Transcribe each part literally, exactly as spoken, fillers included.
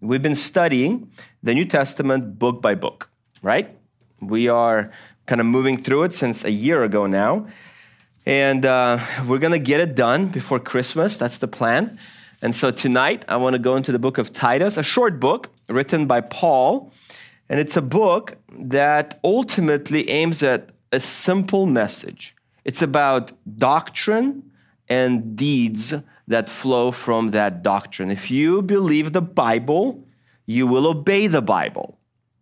We've been studying the New Testament book by book, right? We are kind of moving through it since a year ago now. And uh, we're going to get it done before Christmas. That's the plan. And so tonight, I want to go into the book of Titus, a short book written by Paul. And it's a book that ultimately aims at a simple message. It's about doctrine and deeds that flow from that doctrine. If you believe the Bible, you will obey the Bible.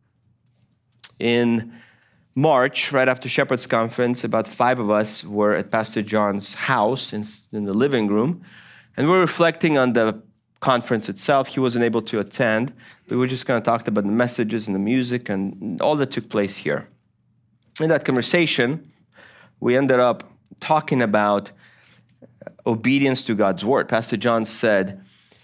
In March, right after Shepherd's Conference, about five of us were at Pastor John's house in, in the living room, and we were reflecting on the conference itself. He wasn't able to attend. We were just kind of talked about the messages and the music and all that took place here. In that conversation, we ended up talking about obedience to God's word. Pastor John said,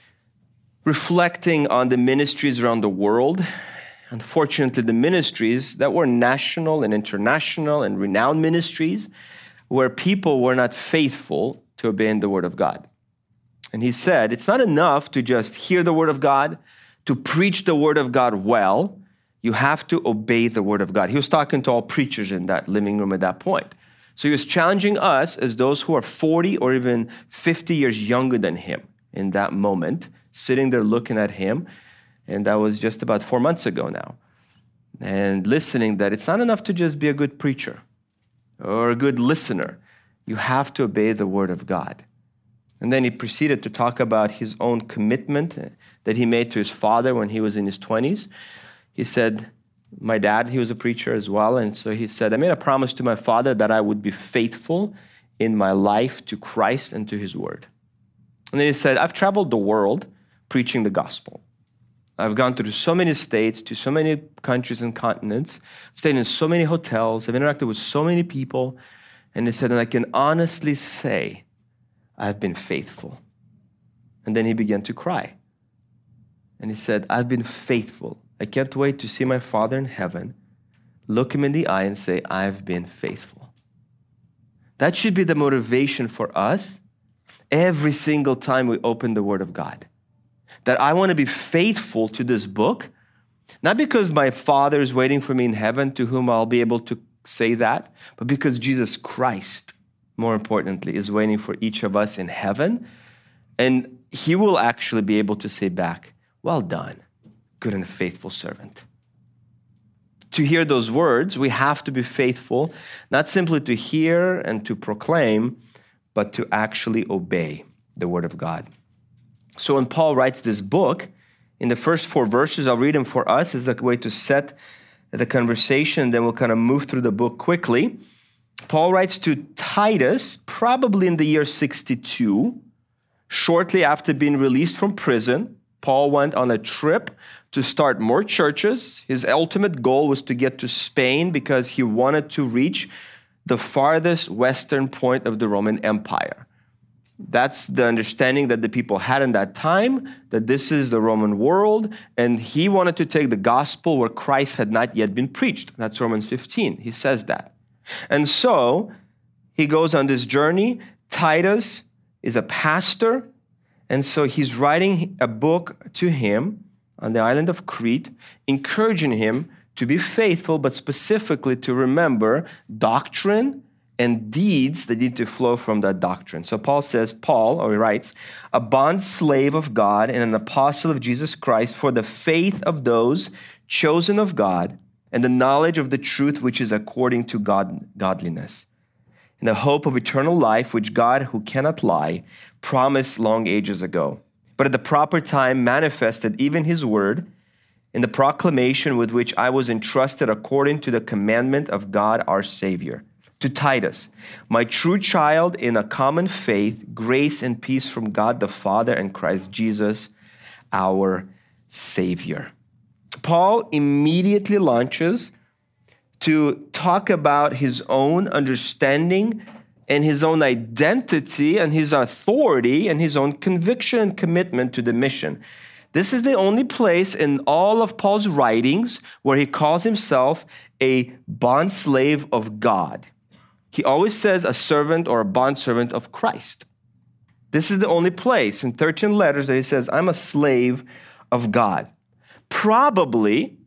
reflecting on the ministries around the world, unfortunately, the ministries that were national and international and renowned ministries where people were not faithful to obeying the word of God. And he said, it's not enough to just hear the word of God, to preach the word of God well. You have to obey the word of God. He was talking to all preachers in that living room at that point. So he was challenging us as those who are forty or even fifty years younger than him in that moment, sitting there looking at him. And that was just about four months ago now. And listening that it's not enough to just be a good preacher or a good listener. You have to obey the word of God. And then he proceeded to talk about his own commitment that he made to his father when he was in his twenties. He said, my dad, he was a preacher as well. And so he said, I made a promise to my father that I would be faithful in my life to Christ and to his word. And then he said, I've traveled the world preaching the gospel. I've gone to so many states, to so many countries and continents. I've stayed in so many hotels. I've interacted with so many people. And he said, and I can honestly say, I've been faithful. And then he began to cry. And he said, I've been faithful. I can't wait to see my Father in heaven, look him in the eye and say, I've been faithful. That should be the motivation for us every single time we open the Word of God. That I want to be faithful to this book, not because my Father is waiting for me in heaven to whom I'll be able to say that, but because Jesus Christ, more importantly, is waiting for each of us in heaven, and he will actually be able to say back, well done, good and faithful servant. To hear those words, we have to be faithful, not simply to hear and to proclaim, but to actually obey the word of God. So when Paul writes this book, in the first four verses, I'll read them for us as a way to set the conversation, then we'll kind of move through the book quickly. Paul writes to Titus, probably in the year sixty-two, shortly after being released from prison. Paul went on a trip to start more churches. His ultimate goal was to get to Spain because he wanted to reach the farthest western point of the Roman Empire. That's the understanding that the people had in that time, that this is the Roman world, and he wanted to take the gospel where Christ had not yet been preached. That's Romans fifteen. He says that. And so he goes on this journey. Titus is a pastor, and so he's writing a book to him on the island of Crete, encouraging him to be faithful, but specifically to remember doctrine and deeds that need to flow from that doctrine. So Paul says, Paul, or he writes, a bond slave of God and an apostle of Jesus Christ for the faith of those chosen of God and the knowledge of the truth which is according to God, godliness, in the hope of eternal life which God, who cannot lie, promised long ages ago, but at the proper time manifested even his word in the proclamation with which I was entrusted according to the commandment of God our Savior. To Titus, my true child in a common faith, grace and peace from God the Father and Christ Jesus, our Savior. Paul immediately launches to talk about his own understanding and his own identity and his authority and his own conviction and commitment to the mission. This is the only place in all of Paul's writings where he calls himself a bondslave of God. He always says a servant or a bondservant of Christ. This is the only place in thirteen letters that he says, I'm a slave of God. probably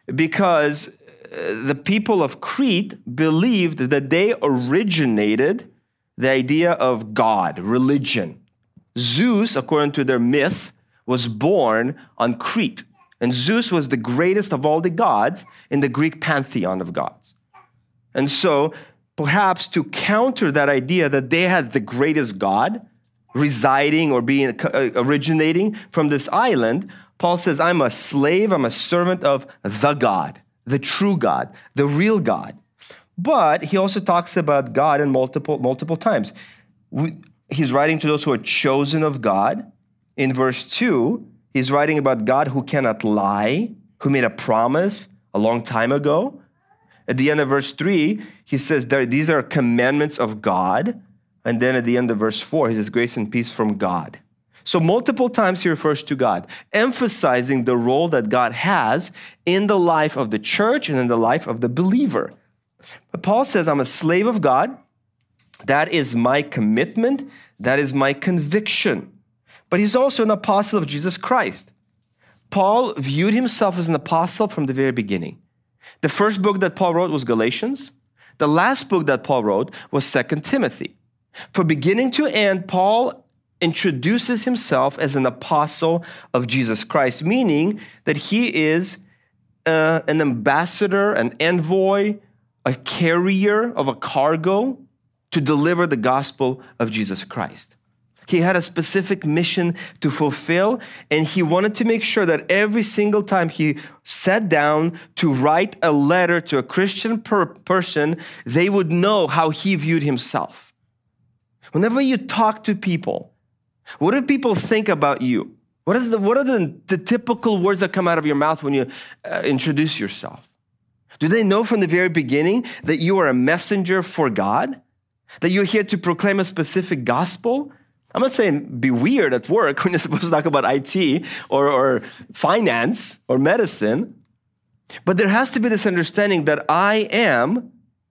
because the people of Crete believed that they originated the idea of God, religion. Zeus, according to their myth, was born on Crete. And Zeus was the greatest of all the gods in the Greek pantheon of gods. And so, perhaps to counter that idea that they had the greatest God residing or being uh, originating from this island, Paul says, I'm a slave, I'm a servant of the God, the true God, the real God. But he also talks about God in multiple, multiple times. We, he's writing to those who are chosen of God. In verse two, he's writing about God who cannot lie, who made a promise a long time ago. At the end of verse three, he says that these are commandments of God. And then at the end of verse four, he says grace and peace from God. So multiple times he refers to God, emphasizing the role that God has in the life of the church and in the life of the believer. But Paul says, I'm a slave of God. That is my commitment. That is my conviction. But he's also an apostle of Jesus Christ. Paul viewed himself as an apostle from the very beginning. The first book that Paul wrote was Galatians. The last book that Paul wrote was Second Timothy. From beginning to end, Paul introduces himself as an apostle of Jesus Christ, meaning that he is uh, an ambassador, an envoy, a carrier of a cargo to deliver the gospel of Jesus Christ. He had a specific mission to fulfill, and he wanted to make sure that every single time he sat down to write a letter to a Christian per- person, they would know how he viewed himself. Whenever you talk to people, what do people think about you? What is the what are the, the typical words that come out of your mouth when you uh, introduce yourself? Do they know from the very beginning that you are a messenger for God? That you're here to proclaim a specific gospel? I'm not saying be weird at work when you're supposed to talk about I T or, or finance or medicine. But there has to be this understanding that I am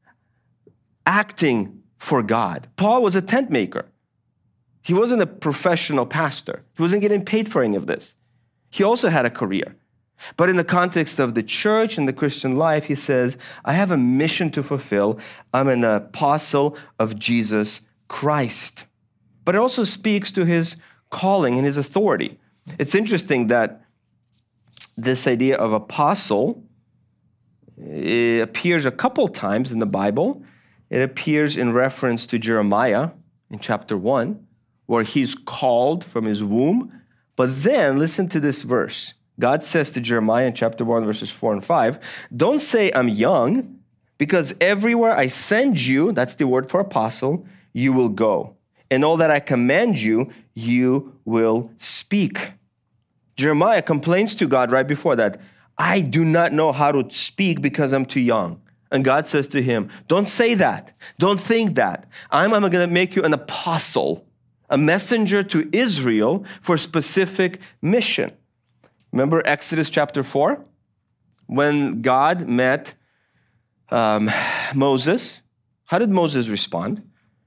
acting for God. Paul was a tent maker. He wasn't a professional pastor. He wasn't getting paid for any of this. He also had a career. But in the context of the church and the Christian life, he says, I have a mission to fulfill. I'm an apostle of Jesus Christ. But it also speaks to his calling and his authority. It's interesting that this idea of apostle it appears a couple times in the Bible. It appears in reference to Jeremiah in chapter one, where he's called from his womb. But then, listen to this verse. God says to Jeremiah in chapter one, verses four and five, don't say I'm young, because everywhere I send you, that's the word for apostle, you will go. And all that I command you, you will speak. Jeremiah complains to God right before that, I do not know how to speak because I'm too young. And God says to him, don't say that. Don't think that. I'm, I'm going to make you an apostle, a messenger to Israel for a specific mission. Remember Exodus chapter four? When God met um, Moses, how did Moses respond?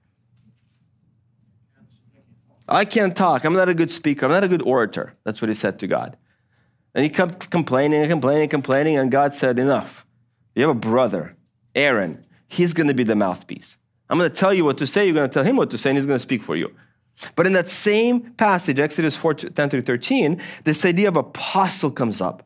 I can't talk. I'm not a good speaker. I'm not a good orator. That's what he said to God. And he kept complaining and complaining and complaining, and God said, enough. You have a brother, Aaron. He's going to be the mouthpiece. I'm going to tell you what to say. You're going to tell him what to say, and he's going to speak for you. But in that same passage, Exodus four, ten through thirteen, this idea of apostle comes up.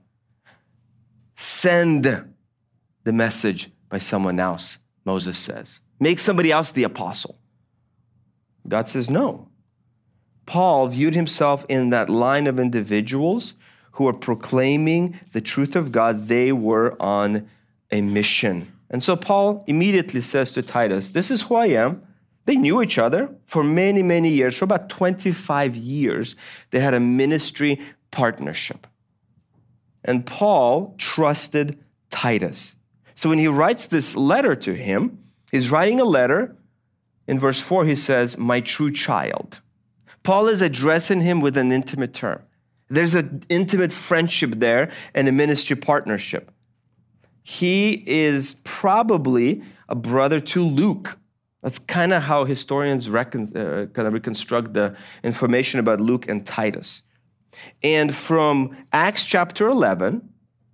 Send the message by someone else, Moses says. Make somebody else the apostle. God says no. Paul viewed himself in that line of individuals who are proclaiming the truth of God. They were on a mission. And so Paul immediately says to Titus, this is who I am. They knew each other for many, many years. For about twenty-five years, they had a ministry partnership. And Paul trusted Titus. So when he writes this letter to him, he's writing a letter. In verse four, he says, my true child. Paul is addressing him with an intimate term. There's an intimate friendship there and a ministry partnership. He is probably a brother to Luke. That's kind of how historians recon, uh, kind of reconstruct the information about Luke and Titus. And from Acts chapter eleven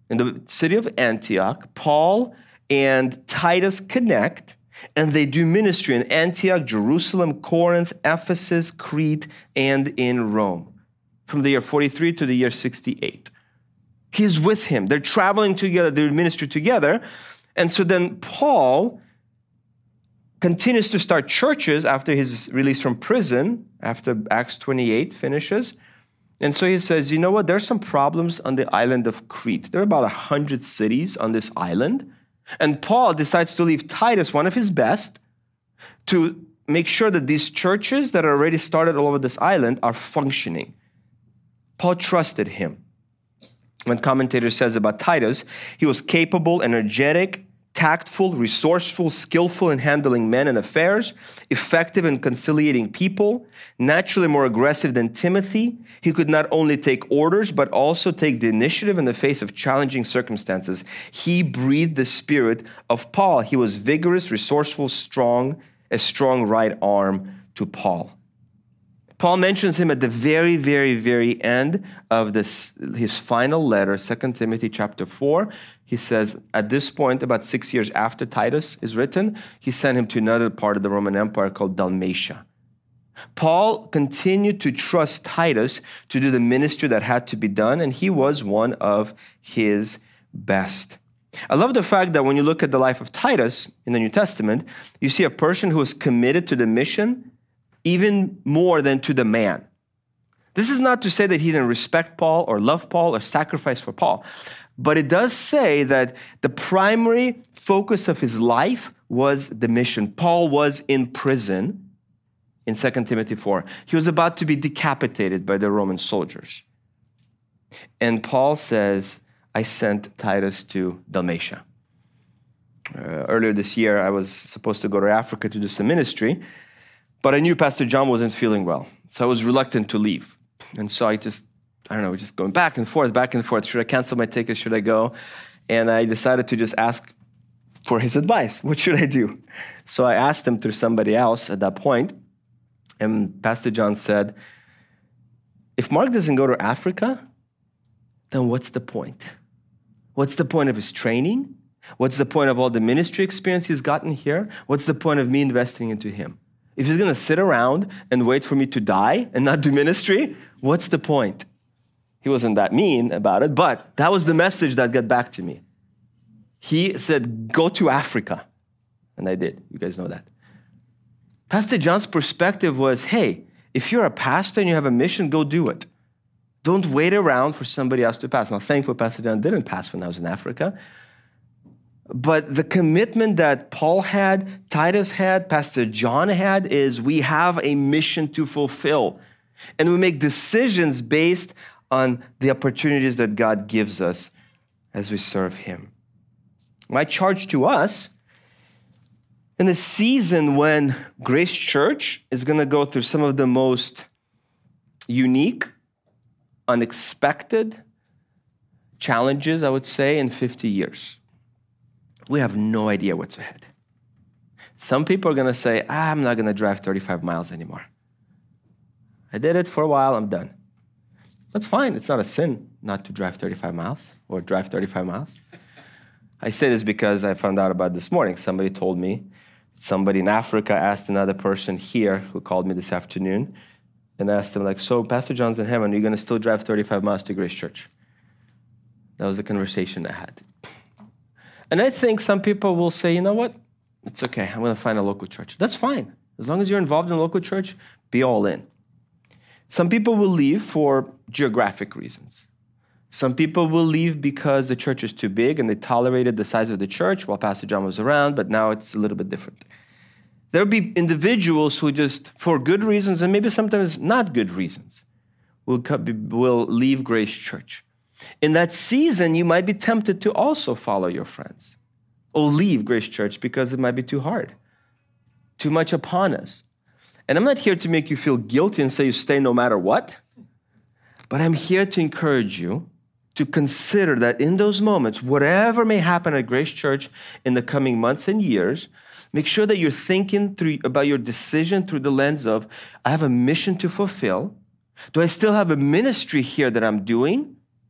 in the city of Antioch, Paul and Titus connect, and they do ministry in Antioch, Jerusalem, Corinth, Ephesus, Crete, and in Rome, from the year forty-three to the year sixty-eight. He's with him. They're traveling together. They ministry together. And so then Paul continues to start churches after his release from prison, after Acts twenty-eight finishes. And so he says, you know what? There's some problems on the island of Crete. There are about one hundred cities on this island. And Paul decides to leave Titus, one of his best, to make sure that these churches that are already started all over this island are functioning. Paul trusted him. When commentator says about Titus, he was capable, energetic, tactful, resourceful, skillful in handling men and affairs, effective in conciliating people, naturally more aggressive than Timothy. He could not only take orders, but also take the initiative in the face of challenging circumstances. He breathed the spirit of Paul. He was vigorous, resourceful, strong, a strong right arm to Paul. Paul mentions him at the very, very, very end of this, his final letter, Second Timothy chapter four. He says, at this point, about six years after Titus is written, he sent him to another part of the Roman Empire called Dalmatia. Paul continued to trust Titus to do the ministry that had to be done, and he was one of his best. I love the fact that when you look at the life of Titus in the New Testament, you see a person who is committed to the mission even more than to the man. This is not to say that he didn't respect Paul or love Paul or sacrifice for Paul, but it does say that the primary focus of his life was the mission. Paul was in prison in Second Timothy four. He was about to be decapitated by the Roman soldiers. And Paul says, I sent Titus to Dalmatia. Uh, earlier this year, I was supposed to go to Africa to do some ministry, but I knew Pastor John wasn't feeling well, so I was reluctant to leave. And so I just, I don't know, just going back and forth, back and forth. Should I cancel my ticket? Should I go? And I decided to just ask for his advice. What should I do? So I asked him through somebody else at that point, and Pastor John said, if Mark doesn't go to Africa, then what's the point? What's the point of his training? What's the point of all the ministry experience he's gotten here? What's the point of me investing into him? If he's going to sit around and wait for me to die and not do ministry, what's the point? He wasn't that mean about it, but that was the message that got back to me. He said, go to Africa. And I did. You guys know that. Pastor John's perspective was, hey, if you're a pastor and you have a mission, go do it. Don't wait around for somebody else to pass. Now, thankfully, Pastor John didn't pass when I was in Africa. But the commitment that Paul had, Titus had, Pastor John had is we have a mission to fulfill. And we make decisions based on the opportunities that God gives us as we serve him. My charge to us, in a season when Grace Church is going to go through some of the most unique, unexpected challenges, I would say, in fifty years. We have no idea what's ahead. Some people are going to say, ah, I'm not going to drive thirty-five miles anymore. I did it for a while, I'm done. That's fine. It's not a sin not to drive thirty-five miles or drive thirty-five miles. I say this because I found out about this morning. Somebody told me, somebody in Africa asked another person here who called me this afternoon and asked him, like, so Pastor John's in heaven, are you going to still drive thirty-five miles to Grace Church? That was the conversation I had. And I think some people will say, you know what? It's okay. I'm going to find a local church. That's fine. As long as you're involved in a local church, be all in. Some people will leave for geographic reasons. Some people will leave because the church is too big and they tolerated the size of the church while Pastor John was around, but now it's a little bit different. There will be individuals who just, for good reasons and maybe sometimes not good reasons, will, will leave Grace Church. In that season, you might be tempted to also follow your friends or leave Grace Church because it might be too hard, too much upon us. And I'm not here to make you feel guilty and say you stay no matter what, but I'm here to encourage you to consider that in those moments, whatever may happen at Grace Church in the coming months and years, make sure that you're thinking through about your decision through the lens of, I have a mission to fulfill. Do I still have a ministry here that I'm doing?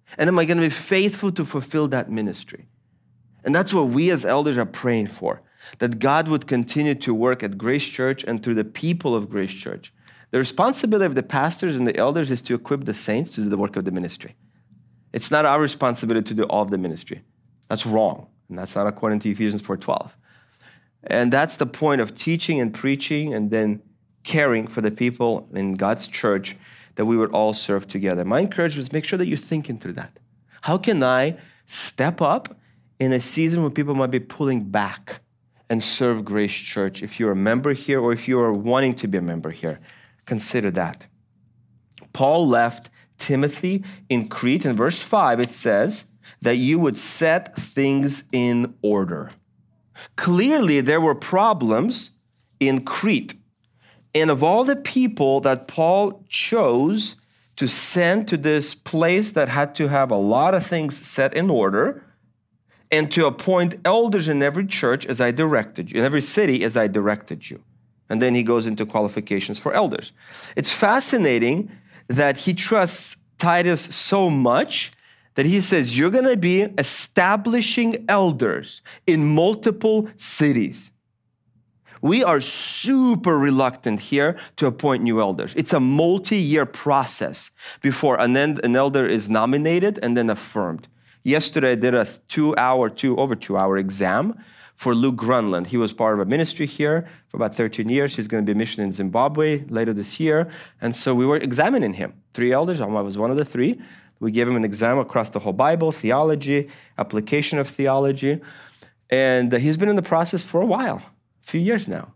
And am I going to be faithful to fulfill that ministry? And that's what we as elders are praying for, that God would continue to work at Grace Church and through the people of Grace Church. The responsibility of the pastors and the elders is to equip the saints to do the work of the ministry. It's not our responsibility to do all of the ministry. That's wrong, and that's not according to Ephesians four twelve. And that's the point of teaching and preaching and then caring for the people in God's church, that we would all serve together. My encouragement is make sure that you're thinking through that. How can I step up in a season when people might be pulling back and serve Grace Church? If you're a member here or if you are wanting to be a member here, consider that. Paul left Timothy in Crete. In verse five, it says that you would set things in order. Clearly, there were problems in Crete. And of all the people that Paul chose to send to this place that had to have a lot of things set in order, and to appoint elders in every church as I directed you, in every city as I directed you. And then he goes into qualifications for elders. It's fascinating that he trusts Titus so much that he says, you're going to be establishing elders in multiple cities. We are super reluctant here to appoint new elders. It's a multi-year process before an, an elder is nominated and then affirmed. Yesterday, I did a two-hour, two over two-hour exam for Luke Grunland. He was part of a ministry here for about thirteen years. He's going to be missioned in Zimbabwe later this year. And so we were examining him. Three elders, I was one of the three. We gave him an exam across the whole Bible, theology, application of theology. And he's been in the process for a while, a few years now.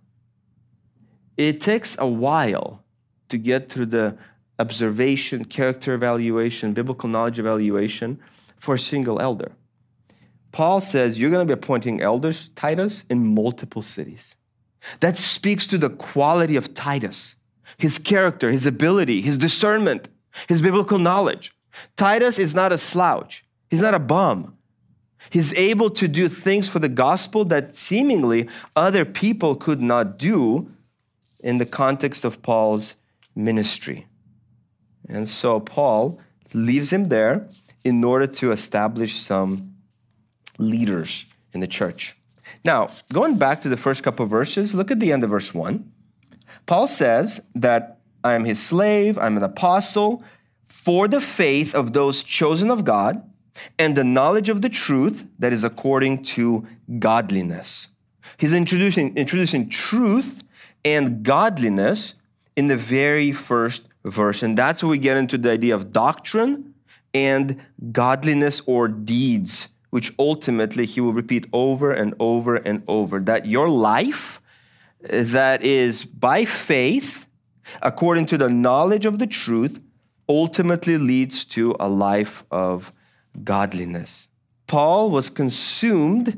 It takes a while to get through the observation, character evaluation, biblical knowledge evaluation for a single elder. Paul says, you're going to be appointing elders, Titus, in multiple cities. That speaks to the quality of Titus, his character, his ability, his discernment, his biblical knowledge. Titus is not a slouch. He's not a bum. He's able to do things for the gospel that seemingly other people could not do in the context of Paul's ministry. And so Paul leaves him there in order to establish some leaders in the church. Now, going back to the first couple of verses, look at the end of verse one. Paul says that I am his slave, I'm an apostle, for the faith of those chosen of God and the knowledge of the truth that is according to godliness. He's introducing, introducing truth and godliness in the very first verse. And that's where we get into the idea of doctrine and godliness or deeds, which ultimately he will repeat over and over and over, that your life that is by faith, according to the knowledge of the truth, ultimately leads to a life of godliness. Paul was consumed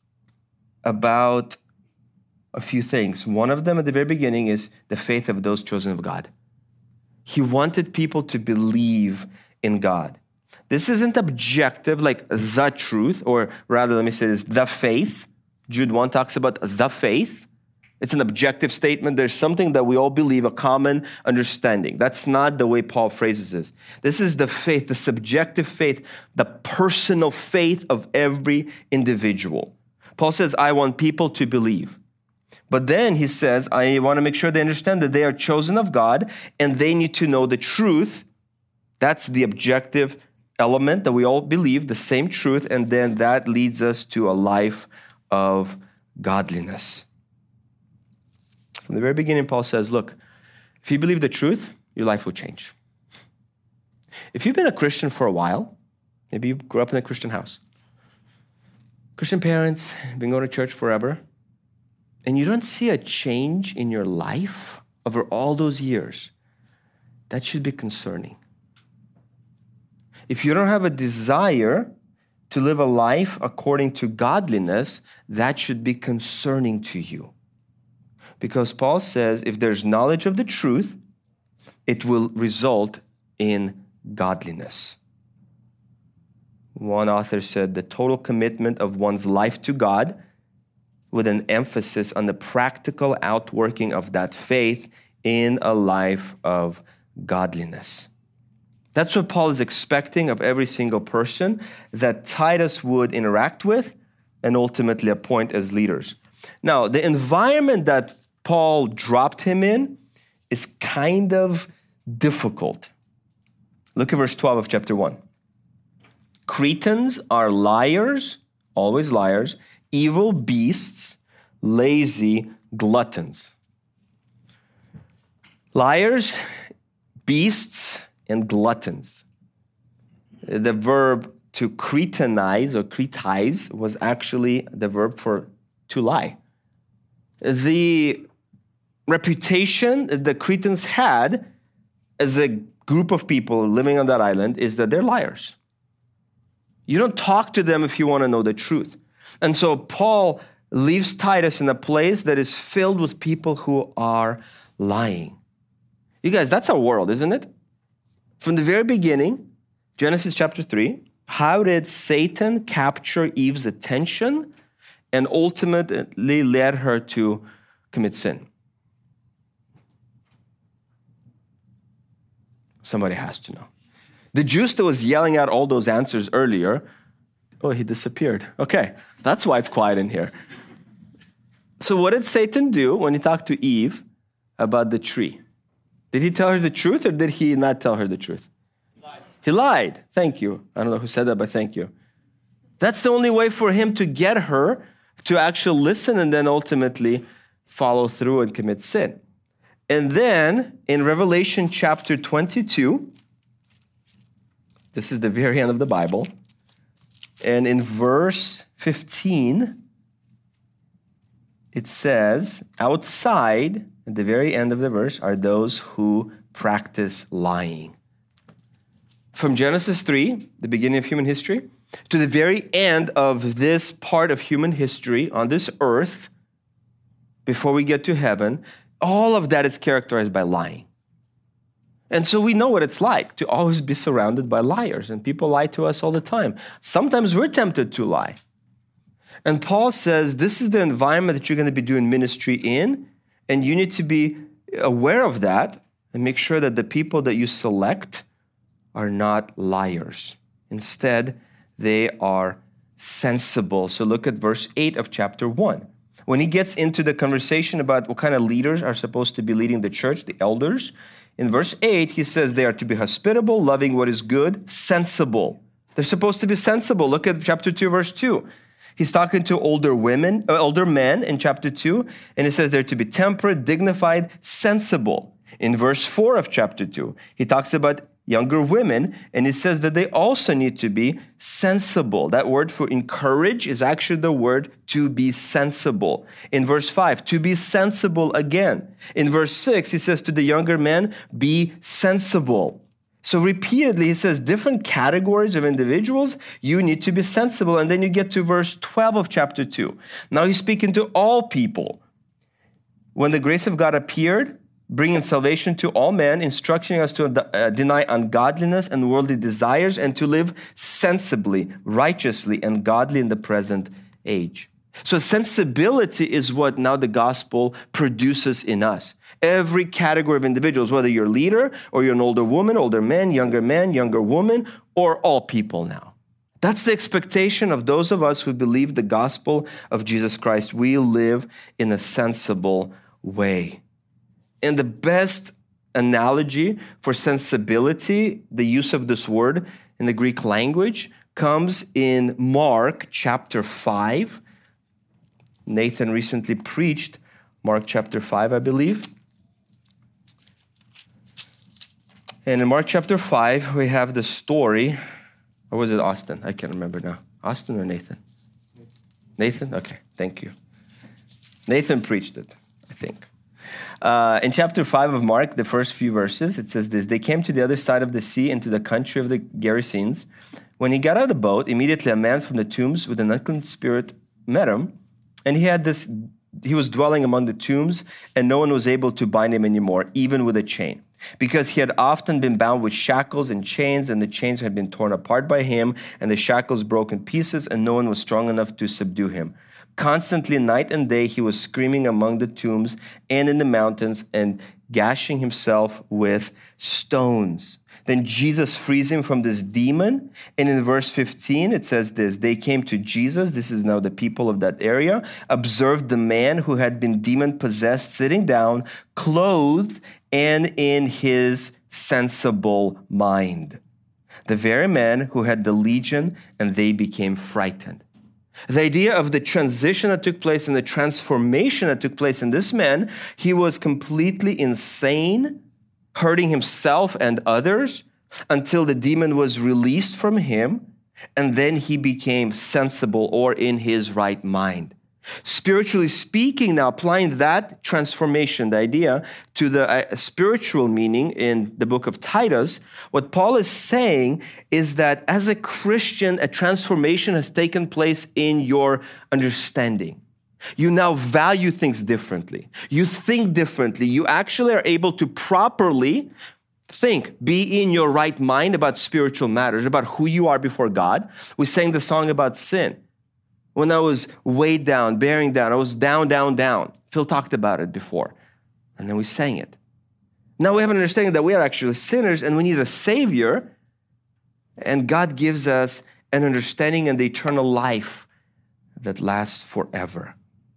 about a few things. One of them at the very beginning is the faith of those chosen of God. He wanted people to believe in God. This isn't objective like the truth, or rather, let me say this, the faith. Jude one talks about the faith. It's an objective statement. There's something that we all believe, a common understanding. That's not the way Paul phrases this. This is the faith, the subjective faith, the personal faith of every individual. Paul says, I want people to believe. But then he says, I want to make sure they understand that they are chosen of God and they need to know the truth. That's the objective element that we all believe, the same truth, and then that leads us to a life of godliness. From the very beginning, Paul says, look, if you believe the truth, your life will change. If you've been a Christian for a while, maybe you grew up in a Christian house, Christian parents, been going to church forever, and you don't see a change in your life over all those years, that should be concerning. If you don't have a desire to live a life according to godliness, that should be concerning to you. Because Paul says if there's knowledge of the truth, it will result in godliness. One author said the total commitment of one's life to God with an emphasis on the practical outworking of that faith in a life of godliness. That's what Paul is expecting of every single person that Titus would interact with and ultimately appoint as leaders. Now, the environment that Paul dropped him in is kind of difficult. Look at verse twelve of chapter one. Cretans are liars, always liars, evil beasts, lazy gluttons. Liars, beasts, and gluttons. The verb to cretanize or cretize was actually the verb for to lie. The reputation that the Cretans had as a group of people living on that island is that they're liars. You don't talk to them if you want to know the truth. And so Paul leaves Titus in a place that is filled with people who are lying. You guys, that's our world, isn't it? From the very beginning, Genesis chapter three, how did Satan capture Eve's attention and ultimately led her to commit sin? Somebody has to know. The Jews that was yelling out all those answers earlier, oh, he disappeared. Okay, that's why it's quiet in here. So what did Satan do when he talked to Eve about the tree? Did he tell her the truth or did he not tell her the truth? Lied. He lied. Thank you. I don't know who said that, but thank you. That's the only way for him to get her to actually listen and then ultimately follow through and commit sin. And then in Revelation chapter twenty-two, this is the very end of the Bible, and in verse fifteen, it says, outside, at the very end of the verse, are those who practice lying. From Genesis three, the beginning of human history, to the very end of this part of human history on this earth, before we get to heaven, all of that is characterized by lying. And so we know what it's like to always be surrounded by liars, and people lie to us all the time. Sometimes we're tempted to lie. And Paul says this is the environment that you're going to be doing ministry in, and you need to be aware of that and make sure that the people that you select are not liars. Instead, they are sensible. So look at verse eight of chapter one. When he gets into the conversation about what kind of leaders are supposed to be leading the church, the elders, in verse eight, he says they are to be hospitable, loving what is good, sensible. They're supposed to be sensible. Look at chapter two, verse two. He's talking to older women, uh, older men in chapter two, and he says they're to be temperate, dignified, sensible. In verse four of chapter two, he talks about younger women, and he says that they also need to be sensible. That word for encourage is actually the word to be sensible. In verse five, to be sensible again. In verse six, he says to the younger men, be sensible. So repeatedly, he says different categories of individuals, you need to be sensible. And then you get to verse twelve of chapter two. Now he's speaking to all people. When the grace of God appeared, bringing salvation to all men, instructing us to uh, deny ungodliness and worldly desires and to live sensibly, righteously, and godly in the present age. So sensibility is what now the gospel produces in us. Every category of individuals, whether you're a leader or you're an older woman, older man, younger man, younger woman, or all people now. That's the expectation of those of us who believe the gospel of Jesus Christ. We live in a sensible way. And the best analogy for sensibility, the use of this word in the Greek language, comes in Mark chapter five. Nathan recently preached Mark chapter five, I believe. And in Mark chapter five, we have the story, or was it Austin? I can't remember now. Austin or Nathan? Nathan? Okay, thank you. Nathan preached it, I think. Uh, in chapter five of Mark, the first few verses, it says this: they came to the other side of the sea into the country of the Gerasenes. When he got out of the boat, immediately a man from the tombs with an unclean spirit met him, and he had this, he was dwelling among the tombs, and no one was able to bind him anymore, even with a chain, because he had often been bound with shackles and chains, and the chains had been torn apart by him, and the shackles broke in pieces, and no one was strong enough to subdue him. Constantly, night and day, he was screaming among the tombs and in the mountains and gashing himself with stones. Then Jesus frees him from this demon. And in verse fifteen, it says this, they came to Jesus, this is now the people of that area, observed the man who had been demon-possessed sitting down, clothed and in his sensible mind. The very man who had the legion, and they became frightened. The idea of the transition that took place and the transformation that took place in this man, he was completely insane, hurting himself and others until the demon was released from him, and then he became sensible or in his right mind. Spiritually speaking, now applying that transformation, the idea, to the uh, spiritual meaning in the book of Titus, what Paul is saying is that as a Christian, a transformation has taken place in your understanding. You now value things differently. You think differently. You actually are able to properly think, be in your right mind about spiritual matters, about who you are before God. We sang the song about sin. When I was weighed down, bearing down, I was down, down, down. Phil talked about it before. And then we sang it. Now we have an understanding that we are actually sinners and we need a Savior. And God gives us an understanding and the eternal life that lasts forever.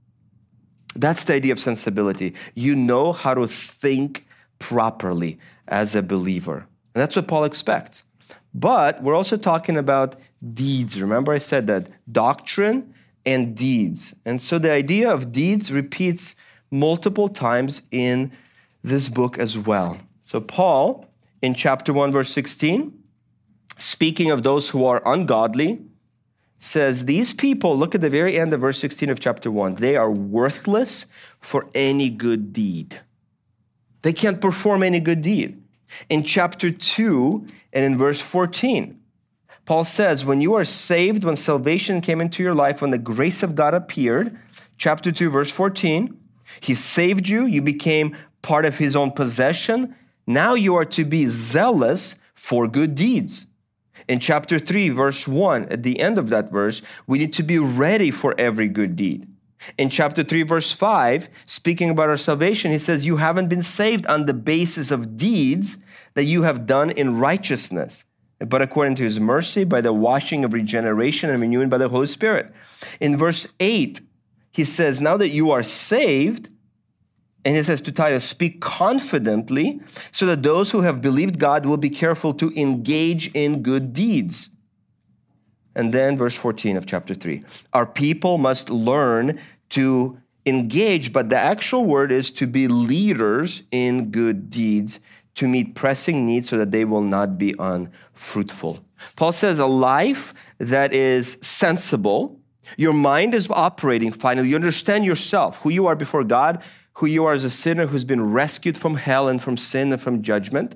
That's the idea of sensibility. You know how to think properly as a believer. And that's what Paul expects. But we're also talking about deeds. Remember I said that doctrine and deeds. And so the idea of deeds repeats multiple times in this book as well. So Paul, in chapter one, verse sixteen, speaking of those who are ungodly, says, these people, look at the very end of verse sixteen of chapter one, they are worthless for any good deed. They can't perform any good deed. In chapter two and in verse fourteen, Paul says, when you are saved, when salvation came into your life, when the grace of God appeared, chapter two, verse fourteen, he saved you, you became part of his own possession. Now you are to be zealous for good deeds. In chapter three, verse one, at the end of that verse, we need to be ready for every good deed. In chapter three, verse five, speaking about our salvation, he says, you haven't been saved on the basis of deeds that you have done in righteousness, but according to his mercy, by the washing of regeneration and renewing by the Holy Spirit. In verse eight, he says, now that you are saved, and he says to Titus, speak confidently so that those who have believed God will be careful to engage in good deeds. And then verse fourteen of chapter three, our people must learn to engage, but the actual word is to be leaders in good deeds, to meet pressing needs so that they will not be unfruitful. Paul says a life that is sensible, your mind is operating finally, you understand yourself, who you are before God, who you are as a sinner who's been rescued from hell and from sin and from judgment,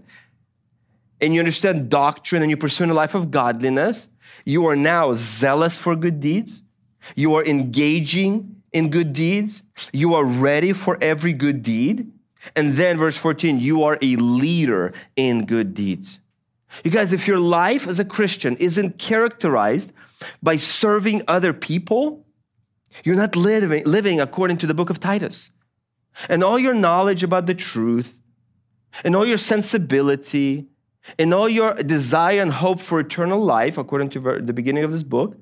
and you understand doctrine and you pursue a life of godliness. You are now zealous for good deeds. You are engaging in good deeds. You are ready for every good deed. And then verse fourteen, you are a leader in good deeds. You guys, if your life as a Christian isn't characterized by serving other people, you're not living, living according to the book of Titus. And all your knowledge about the truth, and all your sensibility, and all your desire and hope for eternal life, according to the beginning of this book,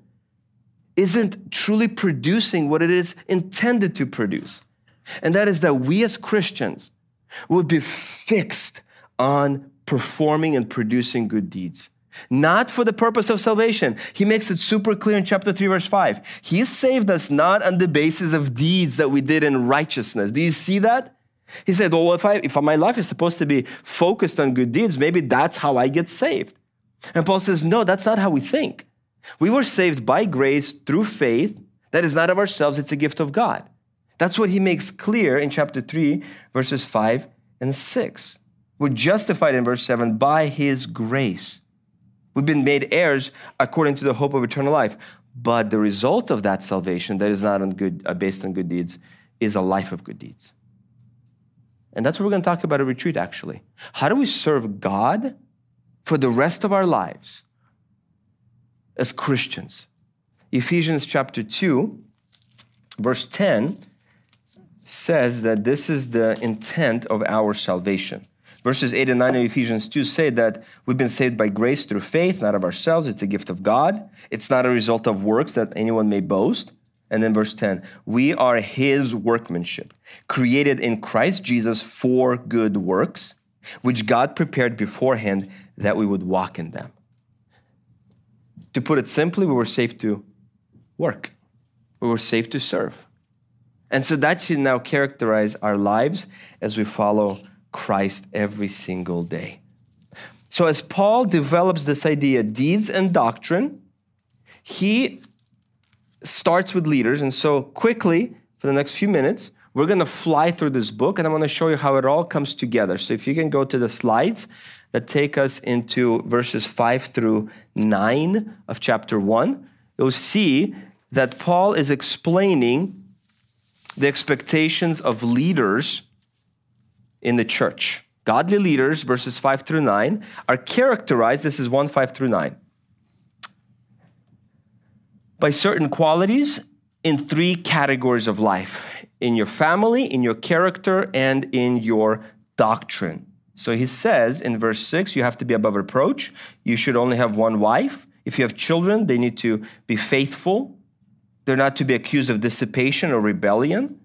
isn't truly producing what it is intended to produce. And that is that we as Christians would be fixed on performing and producing good deeds. Not for the purpose of salvation. He makes it super clear in chapter three, verse five. He saved us not on the basis of deeds that we did in righteousness. Do you see that? He said, well, if, I, if my life is supposed to be focused on good deeds, maybe that's how I get saved. And Paul says, no, that's not how we think. We were saved by grace through faith. That is not of ourselves, it's a gift of God. That's what he makes clear in chapter three, verses five and six. We're justified in verse seven by his grace. We've been made heirs according to the hope of eternal life. But the result of that salvation that is not on good, uh, based on good deeds is a life of good deeds. And that's what we're going to talk about at retreat, actually. How do we serve God for the rest of our lives as Christians? Ephesians chapter two, verse ten says that this is the intent of our salvation. Verses eight and nine of Ephesians two say that we've been saved by grace through faith, not of ourselves. It's a gift of God. It's not a result of works that anyone may boast. And then verse ten, we are his workmanship, created in Christ Jesus for good works, which God prepared beforehand that we would walk in them. To put it simply, we were saved to work. We were saved to serve. And so that should now characterize our lives as we follow Christ every single day. So as Paul develops this idea, deeds and doctrine, he starts with leaders. And so quickly, for the next few minutes, we're going to fly through this book, and I'm going to show you how it all comes together. So if you can go to the slides that take us into verses five through nine of chapter one, you'll see that Paul is explaining the expectations of leaders in the church. Godly leaders, verses five through nine, are characterized, this is one, five through nine, by certain qualities in three categories of life: in your family, in your character, and in your doctrine. So he says in verse six, you have to be above reproach. You should only have one wife. If you have children, they need to be faithful. They're not to be accused of dissipation or rebellion.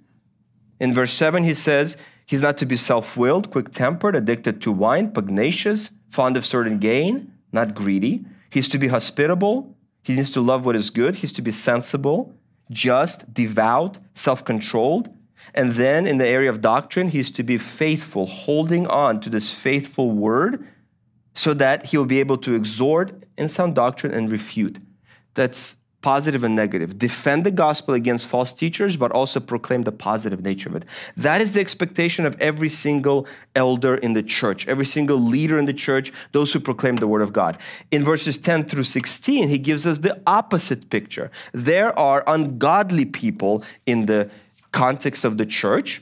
In verse seven, he says, he's not to be self-willed, quick-tempered, addicted to wine, pugnacious, fond of certain gain, not greedy. He's to be hospitable. He needs to love what is good. He's to be sensible, just, devout, self-controlled. And then in the area of doctrine, he's to be faithful, holding on to this faithful word so that he'll be able to exhort in sound doctrine and refute. That's positive and negative. Defend the gospel against false teachers, but also proclaim the positive nature of it. That is the expectation of every single elder in the church, every single leader in the church, those who proclaim the word of God. In verses ten through sixteen, he gives us the opposite picture. There are ungodly people in the context of the church,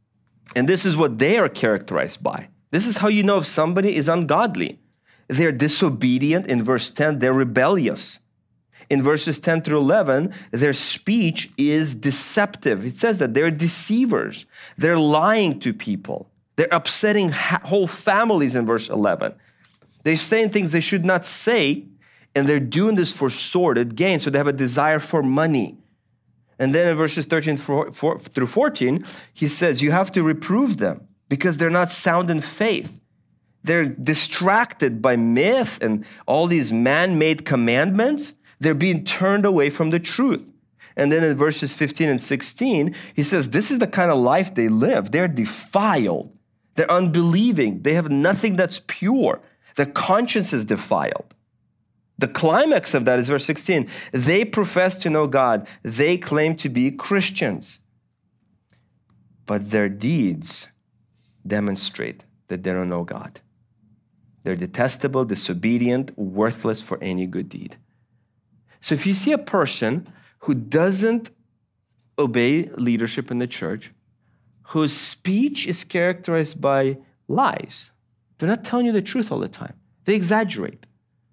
and this is what they are characterized by. This is how you know if somebody is ungodly. They're disobedient. In verse ten, they're rebellious. In verses ten through eleven, their speech is deceptive. It says that they're deceivers. They're lying to people. They're upsetting whole families in verse eleven. They're saying things they should not say, and they're doing this for sordid gain. So they have a desire for money. And then in verses thirteen through fourteen, he says, you have to reprove them because they're not sound in faith. They're distracted by myth and all these man-made commandments. They're being turned away from the truth. And then in verses fifteen and sixteen, he says, this is the kind of life they live. They're defiled. They're unbelieving. They have nothing that's pure. Their conscience is defiled. The climax of that is verse sixteen. They profess to know God. They claim to be Christians. But their deeds demonstrate that they don't know God. They're detestable, disobedient, worthless for any good deed. So if you see a person who doesn't obey leadership in the church, whose speech is characterized by lies, they're not telling you the truth all the time. They exaggerate.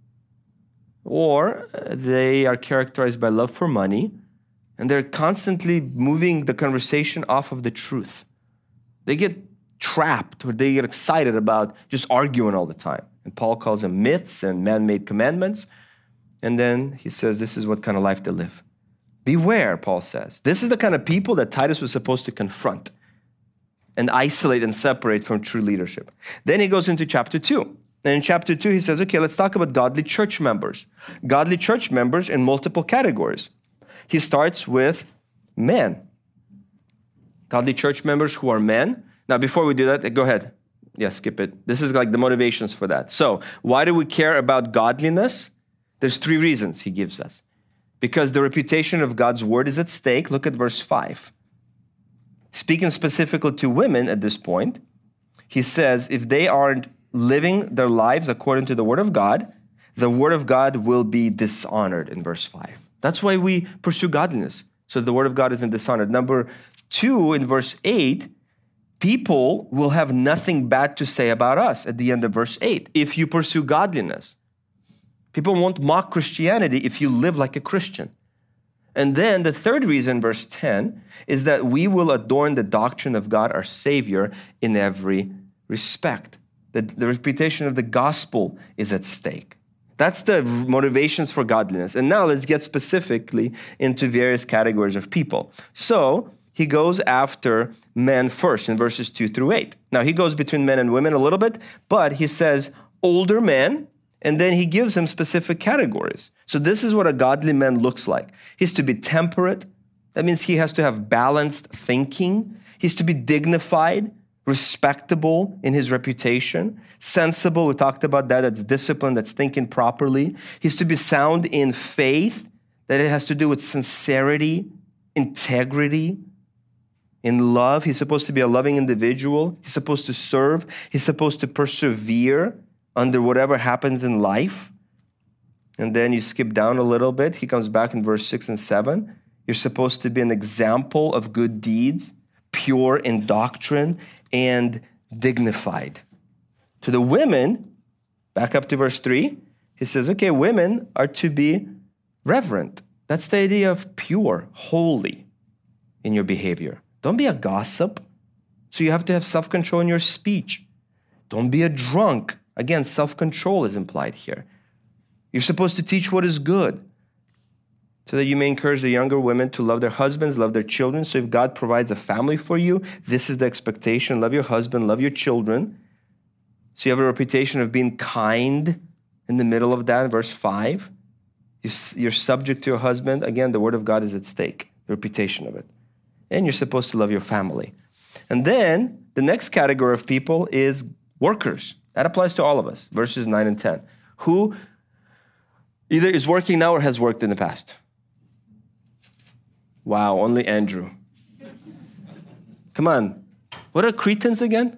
Or they are characterized by love for money, and they're constantly moving the conversation off of the truth. They get trapped, or they get excited about just arguing all the time. And Paul calls them myths and man-made commandments. And then he says, this is what kind of life they live. Beware, Paul says. This is the kind of people that Titus was supposed to confront and isolate and separate from true leadership. Then he goes into chapter two. And in chapter two, he says, okay, let's talk about godly church members. Godly church members in multiple categories. He starts with men. Godly church members who are men. Now, before we do that, go ahead. Yeah, skip it. This is like the motivations for that. So, why do we care about godliness? There's three reasons he gives us. Because the reputation of God's word is at stake. Look at verse five. Speaking specifically to women at this point, he says, if they aren't living their lives according to the word of God, the word of God will be dishonored in verse five. That's why we pursue godliness. So the word of God isn't dishonored. Number two, in verse eight, people will have nothing bad to say about us at the end of verse eight if you pursue godliness. People won't mock Christianity if you live like a Christian. And then the third reason, verse ten, is that we will adorn the doctrine of God, our Savior, in every respect. The, the reputation of the gospel is at stake. That's the motivations for godliness. And now let's get specifically into various categories of people. So he goes after men first in verses two through eight. Now he goes between men and women a little bit, but he says older men, and then he gives them specific categories. So this is what a godly man looks like. He's to be temperate. That means he has to have balanced thinking. He's to be dignified, respectable in his reputation, sensible. We talked about that. That's disciplined, that's thinking properly. He's to be sound in faith, that it has to do with sincerity, integrity, in love. He's supposed to be a loving individual. He's supposed to serve. He's supposed to persevere under whatever happens in life. And then you skip down a little bit. He comes back in verse six and seven. You're supposed to be an example of good deeds, pure in doctrine, and dignified. To the women, back up to verse three, he says, okay, women are to be reverent. That's the idea of pure, holy in your behavior. Don't be a gossip. So you have to have self-control in your speech. Don't be a drunk. Again, self-control is implied here. You're supposed to teach what is good, so that you may encourage the younger women to love their husbands, love their children. So if God provides a family for you, this is the expectation. Love your husband, love your children. So you have a reputation of being kind in the middle of that, in verse five. You're subject to your husband. Again, the word of God is at stake, the reputation of it. And you're supposed to love your family. And then the next category of people is workers. That applies to all of us, verses nine and ten. Who either is working now or has worked in the past. Wow, only Andrew. Come on. What are Cretans again?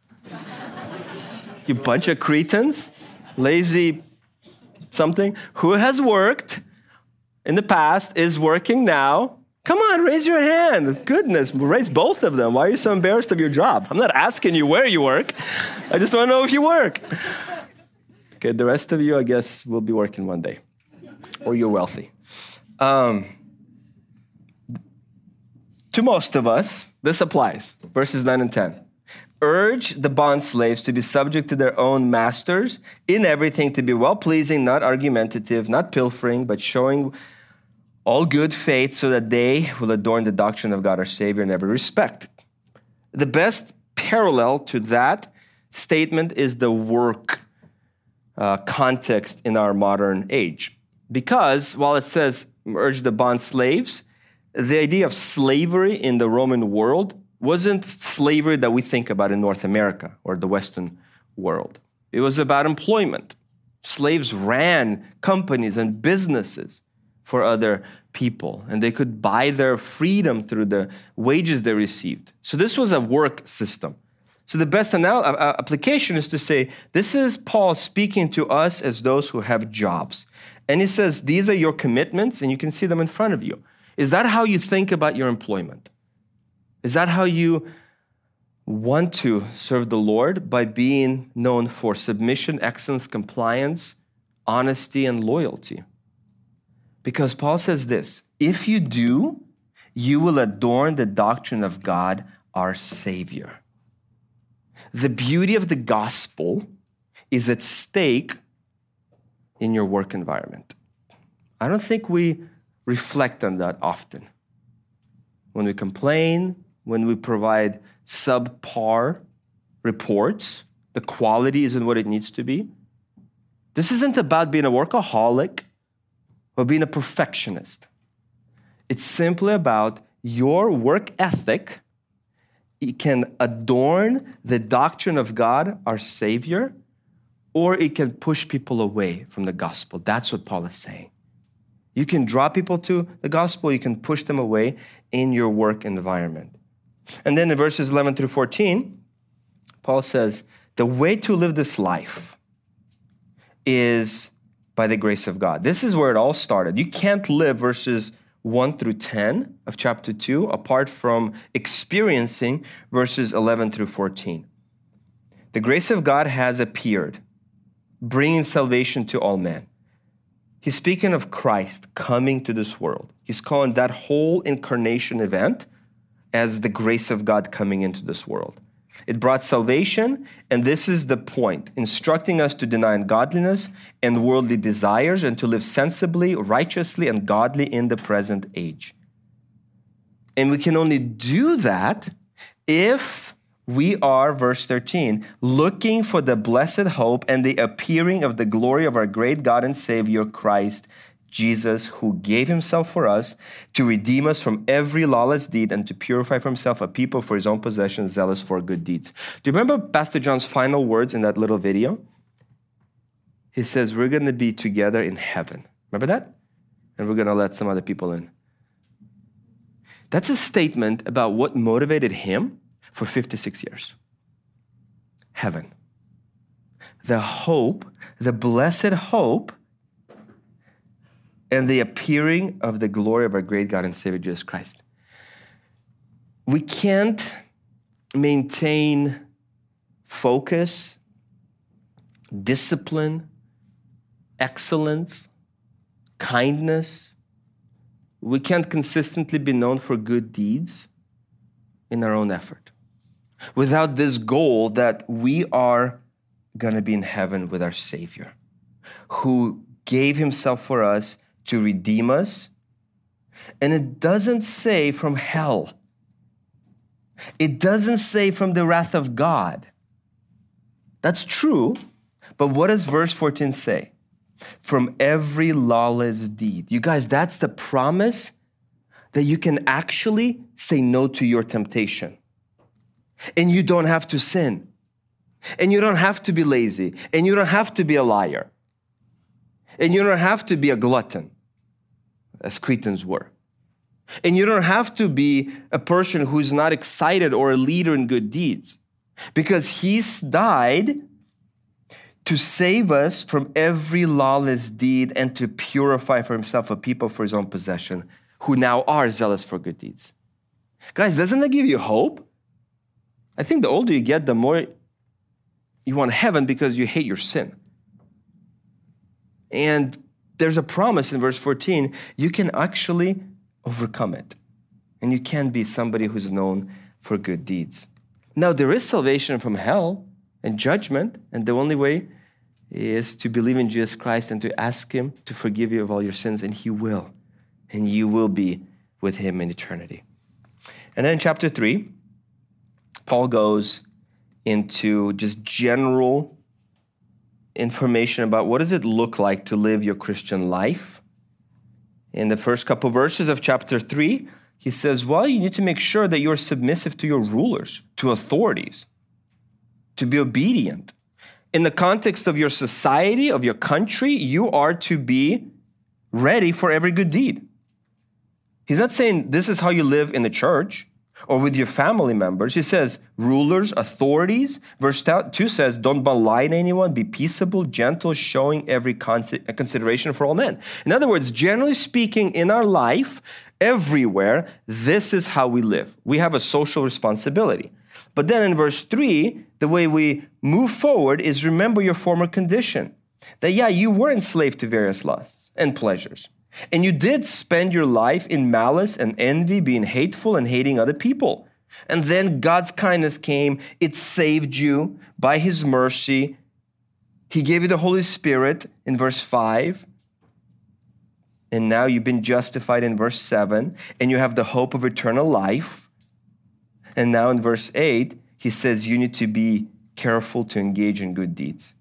You bunch of Cretans? Lazy something. Who has worked in the past, is working now? Come on, raise your hand. Goodness, raise both of them. Why are you so embarrassed of your job? I'm not asking you where you work. I just want to know if you work. Okay, the rest of you, I guess, will be working one day. Or you're wealthy. Um, to most of us, this applies. Verses nine and ten. Urge the bond slaves to be subject to their own masters in everything, to be well-pleasing, not argumentative, not pilfering, but showing all good faith, so that they will adorn the doctrine of God our Savior in every respect. The best parallel to that statement is the work uh, context in our modern age. Because while it says, urge the bond slaves, the idea of slavery in the Roman world wasn't slavery that we think about in North America or the Western world. It was about employment. Slaves ran companies and businesses for other people, and they could buy their freedom through the wages they received. So this was a work system. So the best anal- uh, application is to say, this is Paul speaking to us as those who have jobs. And he says, these are your commitments, and you can see them in front of you. Is that how you think about your employment? Is that how you want to serve the Lord? By being known for submission, excellence, compliance, honesty, and loyalty. Because Paul says this, if you do, you will adorn the doctrine of God, our Savior. The beauty of the gospel is at stake in your work environment. I don't think we reflect on that often. When we complain, when we provide subpar reports, the quality isn't what it needs to be. This isn't about being a workaholic or being a perfectionist. It's simply about your work ethic. It can adorn the doctrine of God, our Savior, or it can push people away from the gospel. That's what Paul is saying. You can draw people to the gospel, you can push them away in your work environment. And then in verses eleven through fourteen, Paul says, the way to live this life is by the grace of God. This is where it all started. You can't live verses one through ten of chapter two apart from experiencing verses eleven through fourteen. The grace of God has appeared, bringing salvation to all men. He's speaking of Christ coming to this world. He's calling that whole incarnation event as the grace of God coming into this world. It brought salvation, and this is the point, instructing us to deny ungodliness and worldly desires and to live sensibly, righteously, and godly in the present age. And we can only do that if we are, verse thirteen, looking for the blessed hope and the appearing of the glory of our great God and Savior, Christ Jesus, who gave himself for us to redeem us from every lawless deed and to purify for himself a people for his own possession, zealous for good deeds. Do you remember Pastor John's final words in that little video? He says, we're going to be together in heaven. Remember that? And we're going to let some other people in. That's a statement about what motivated him for fifty-six years. Heaven. The hope, the blessed hope, and the appearing of the glory of our great God and Savior, Jesus Christ. We can't maintain focus, discipline, excellence, kindness. We can't consistently be known for good deeds in our own effort without this goal that we are going to be in heaven with our Savior, who gave himself for us to redeem us. And it doesn't say from hell. It doesn't say from the wrath of God. That's true, but what does verse fourteen say? From every lawless deed. You guys, that's the promise that you can actually say no to your temptation. And you don't have to sin. And you don't have to be lazy. And you don't have to be a liar. And you don't have to be a glutton, as Cretans were. And you don't have to be a person who's not excited or a leader in good deeds. Because he's died to save us from every lawless deed and to purify for himself a people for his own possession who now are zealous for good deeds. Guys, doesn't that give you hope? I think the older you get, the more you want heaven because you hate your sin. And there's a promise in verse fourteen, you can actually overcome it. And you can be somebody who's known for good deeds. Now, there is salvation from hell and judgment, and the only way is to believe in Jesus Christ and to ask him to forgive you of all your sins, and he will. And you will be with him in eternity. And then in chapter three, Paul goes into just general information about what does it look like to live your Christian life. In the first couple verses of chapter three, he says, well, you need to make sure that you're submissive to your rulers, to authorities, to be obedient. In the context of your society, of your country, you are to be ready for every good deed. He's not saying this is how you live in the church or with your family members. He says rulers, authorities. Verse two says, don't malign anyone, be peaceable, gentle, showing every consideration for all men. In other words, generally speaking, in our life, everywhere, this is how we live. We have a social responsibility. But then in verse three, the way we move forward is remember your former condition. That, yeah, you were enslaved to various lusts and pleasures. And you did spend your life in malice and envy, being hateful and hating other people. And then God's kindness came. It saved you by his mercy. He gave you the Holy Spirit in verse five. And now you've been justified in verse seven. And you have the hope of eternal life. And now in verse eight, he says you need to be careful to engage in good deeds.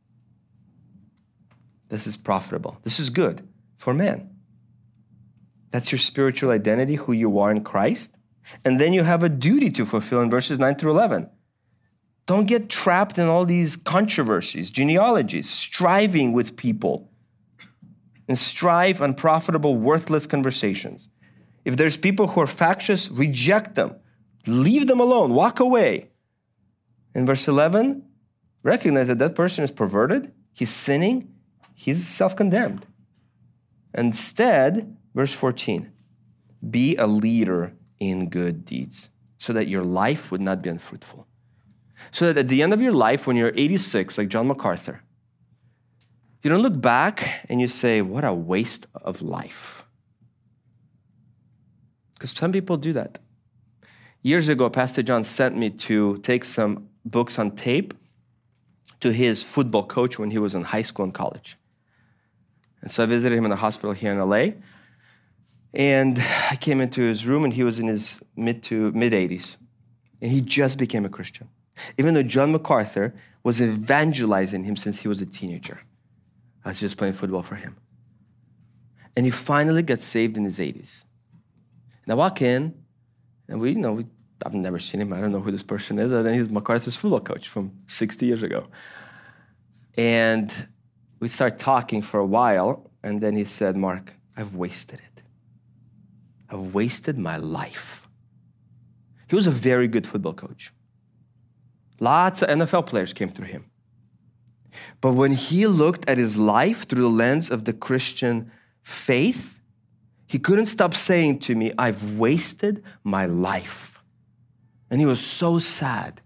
This is profitable. This is good for man. That's your spiritual identity, who you are in Christ. And then you have a duty to fulfill in verses nine through eleven. Don't get trapped in all these controversies, genealogies, striving with people, and strive unprofitable, worthless conversations. If there's people who are factious, reject them. Leave them alone. Walk away. In verse eleven, recognize that that person is perverted. He's sinning. He's self-condemned. Instead, verse fourteen, be a leader in good deeds so that your life would not be unfruitful. So that at the end of your life, when you're eighty-six, like John MacArthur, you don't look back and you say, what a waste of life. Because some people do that. Years ago, Pastor John sent me to take some books on tape to his football coach when he was in high school and college. And so I visited him in the hospital here in L A. And I came into his room, and he was in his mid to mid-eighties. And he just became a Christian, even though John MacArthur was evangelizing him since he was a teenager. I was just playing football for him. And he finally got saved in his eighties. And I walk in, and we, you know, we, I've never seen him. I don't know who this person is. And then he's MacArthur's football coach from sixty years ago. And we start talking for a while, and then he said, Mark, I've wasted it. I've wasted my life. He was a very good football coach. Lots of N F L players came through him. But when he looked at his life through the lens of the Christian faith, he couldn't stop saying to me, I've wasted my life. And he was so sad.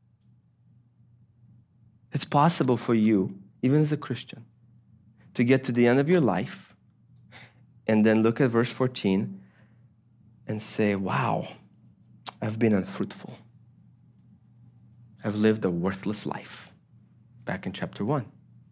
It's possible for you, even as a Christian, to get to the end of your life and then look at verse fourteen and say, wow, I've been unfruitful. I've lived a worthless life. Back in chapter one.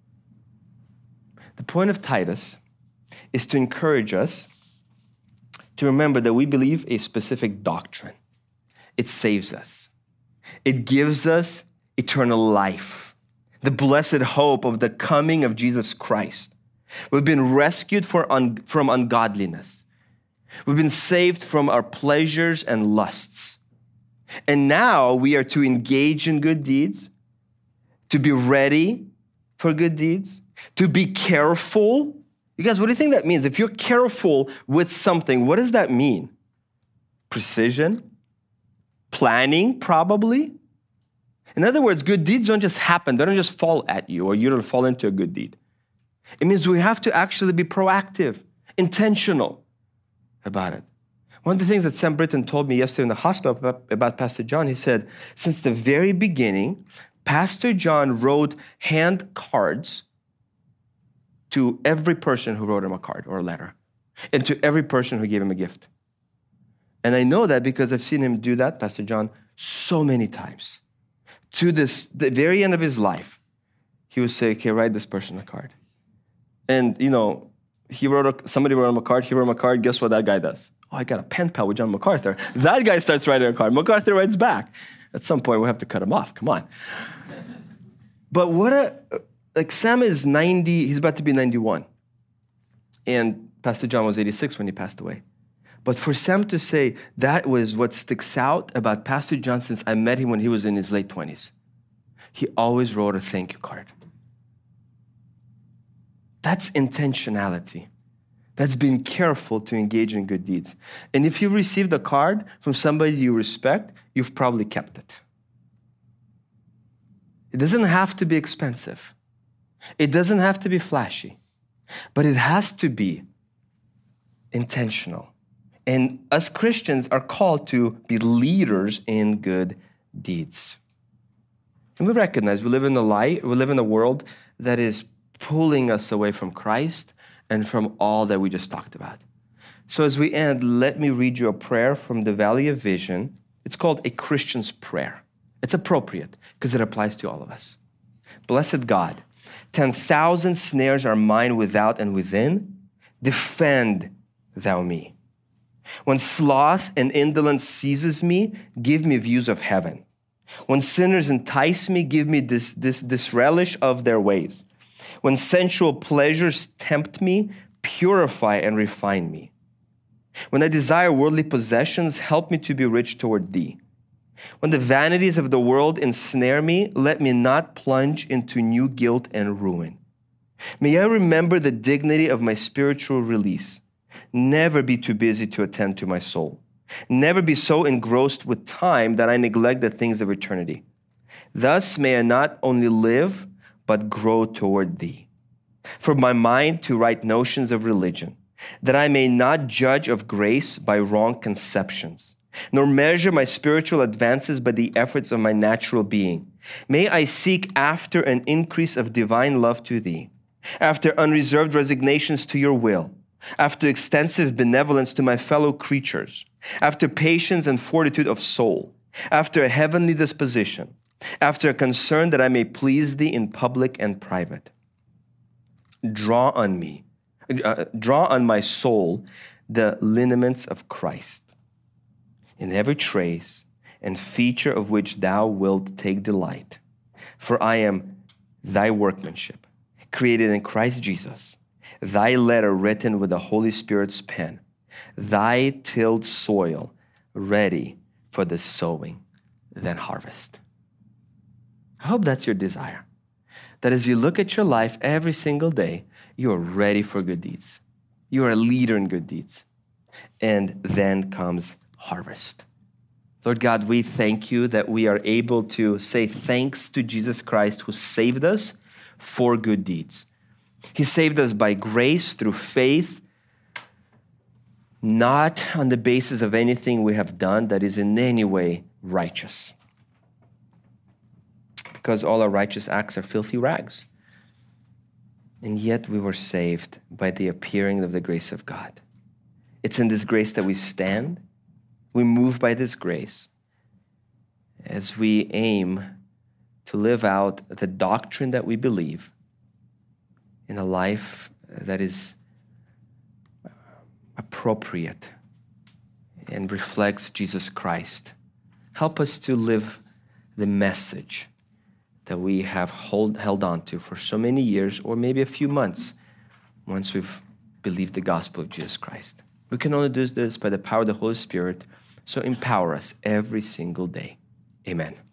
The point of Titus is to encourage us to remember that we believe a specific doctrine. It saves us. It gives us eternal life, the blessed hope of the coming of Jesus Christ. We've been rescued for un- from ungodliness. We've been saved from our pleasures and lusts. And now we are to engage in good deeds, to be ready for good deeds, to be careful. You guys, what do you think that means? If you're careful with something, what does that mean? Precision? Planning, probably? In other words, good deeds don't just happen. They don't just fall at you, or you don't fall into a good deed. It means we have to actually be proactive, intentional about it. One of the things that Sam Britton told me yesterday in the hospital about, about Pastor John, he said, since the very beginning, Pastor John wrote hand cards to every person who wrote him a card or a letter, and to every person who gave him a gift. And I know that because I've seen him do that, Pastor John, so many times. To this, the very end of his life, he would say, okay, write this person a card. And, you know, he wrote a, somebody wrote him a card, he wrote him a card, guess what that guy does? Oh, I got a pen pal with John MacArthur. That guy starts writing a card. MacArthur writes back. At some point, we'll have to cut him off. Come on. But what a, like Sam is ninety, he's about to be ninety-one. And Pastor John was eighty-six when he passed away. But for Sam to say that was what sticks out about Pastor John since I met him when he was in his late twenties. He always wrote a thank you card. That's intentionality. That's being careful to engage in good deeds. And if you received a card from somebody you respect, you've probably kept it. It doesn't have to be expensive. It doesn't have to be flashy. But it has to be intentional. And us Christians are called to be leaders in good deeds. And we recognize we live in a light, we live in a world that is pulling us away from Christ and from all that we just talked about. So as we end, let me read you a prayer from the Valley of Vision. It's called a Christian's prayer. It's appropriate because it applies to all of us. Blessed God, ten thousand snares are mine without and within. Defend thou me. When sloth and indolence seizes me, give me views of heaven. When sinners entice me, give me this, this, this relish of their ways. When sensual pleasures tempt me, purify and refine me. When I desire worldly possessions, help me to be rich toward thee. When the vanities of the world ensnare me, let me not plunge into new guilt and ruin. May I remember the dignity of my spiritual release. Never be too busy to attend to my soul. Never be so engrossed with time that I neglect the things of eternity. Thus may I not only live, but grow toward thee. For my mind to right notions of religion, that I may not judge of grace by wrong conceptions, nor measure my spiritual advances by the efforts of my natural being. May I seek after an increase of divine love to thee, after unreserved resignations to your will, after extensive benevolence to my fellow creatures, after patience and fortitude of soul, after a heavenly disposition, after a concern that I may please thee in public and private. Draw on me, uh, draw on my soul the lineaments of Christ, in every trace and feature of which thou wilt take delight. For I am thy workmanship, created in Christ Jesus, thy letter written with the Holy Spirit's pen, thy tilled soil ready for the sowing, then harvest. I hope that's your desire, that as you look at your life every single day, you are ready for good deeds. You are a leader in good deeds. And then comes harvest. Lord God, we thank you that we are able to say thanks to Jesus Christ who saved us for good deeds. He saved us by grace through faith, not on the basis of anything we have done that is in any way righteous. Because all our righteous acts are filthy rags. And yet we were saved by the appearing of the grace of God. It's in this grace that we stand. We move by this grace as we aim to live out the doctrine that we believe in a life that is appropriate and reflects Jesus Christ. Help us to live the message that we have hold, held on to for so many years, or maybe a few months, once we've believed the gospel of Jesus Christ. We can only do this by the power of the Holy Spirit, so empower us every single day. Amen.